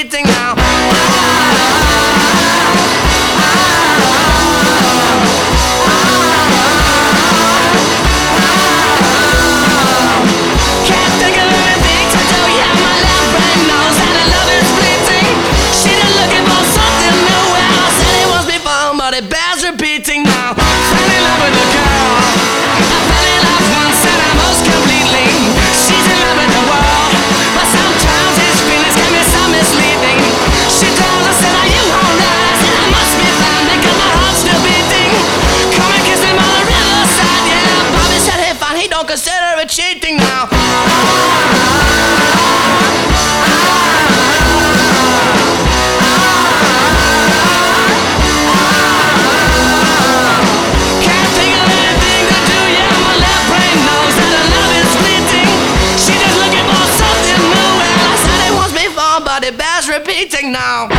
repeating now. Can't think of anything to do, yeah, my left brain knows that the love is fleeting. She just looking for something new, well, I said it once before, but it bears repeating now. Fell in love with a girl, I fell in love once and I most completely. She's in love with the world, but sometimes his feelings can be so misleading. She told us that are you on us, and I must be fine because my heart's still beating. Come and kiss me by the riverside, yeah, Bobby said hey fine, he don't consider it cheating now. Can't think of anything to do, yeah, my left brain knows that the love is fleeting. She just looking for something new, well, I said it once before, but it bears repeating now.